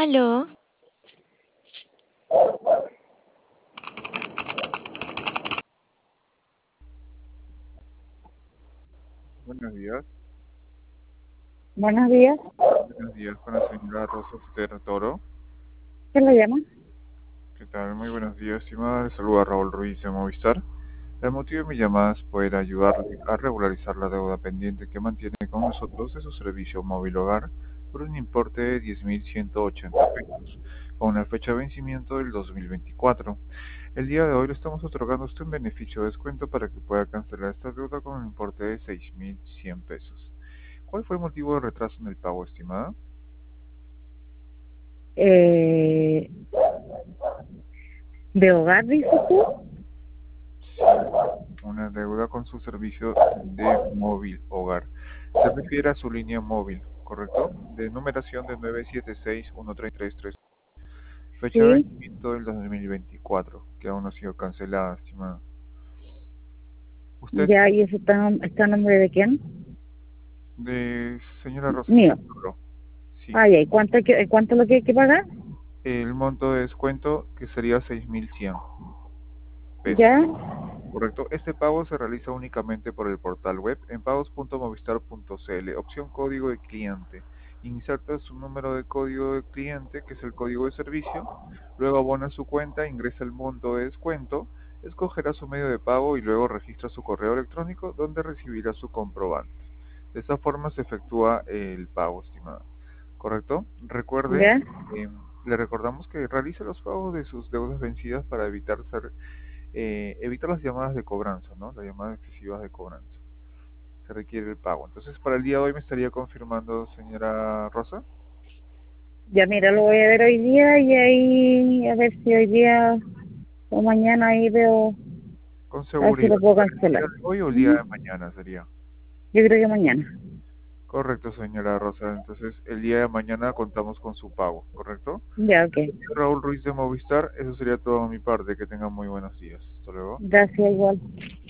Aló, Buenos días, Buenos días. buenos días con la señora Rosa Esther Toro. ¿Qué le llama? ¿Qué tal? Muy buenos días, estimada. Le saluda Raúl Ruiz de Movistar. El motivo de mi llamada es poder ayudarle a regularizar la deuda pendiente que mantiene con nosotros de su servicio móvil hogar por un importe de 10.180 pesos, con una fecha de vencimiento del 2024. El día de hoy le estamos otorgando a usted un beneficio de descuento para que pueda cancelar esta deuda con un importe de 6.100 pesos. ¿Cuál fue el motivo de retraso en el pago, estimada? Eh, ¿De hogar, dices tú? Sí, una deuda con su servicio de móvil hogar. Se refiere a su línea móvil, ¿correcto? De numeración de 976-1333. Fecha de Sí. vencimiento del 2024, que aún no ha sido cancelada, estimada. Usted, Ya, ¿y eso está a nombre de quién? de señora Rosa Mío. Toro, sí. Ah, ya, ¿y cuánto es lo que hay que pagar? El monto de descuento que sería 6.100 pesos. Ya, Correcto. Este pago se realiza únicamente por el portal web en pagos.movistar.cl, opción código de cliente. Inserta su número de código de cliente, que es el código de servicio, luego abona su cuenta, ingresa el monto de descuento, escogerá su medio de pago y luego registra su correo electrónico donde recibirá su comprobante. De esta forma se efectúa el pago, estimada. ¿Correcto? Recuerde, ya. eh, le recordamos que realice los pagos de sus deudas vencidas para evitar las llamadas de cobranza, ¿no? Las llamadas excesivas de cobranza. Se requiere el pago. Entonces, para el día de hoy me estaría confirmando, señora Rosa. Ya, mira, lo voy a ver hoy día y ahí, a ver si hoy día o mañana ahí veo, Con a ver si seguridad. lo puedo ¿Para el día cancelar. de hoy o el día Ujú. de mañana sería? Yo creo que mañana. Correcto, señora Rosa. Entonces, el día de mañana contamos con su pago, ¿correcto? Ya, ok. Yo soy Raúl Ruiz de Movistar. Eso sería todo de mi parte. Que tengan muy buenos días. Hasta luego. Gracias, igual.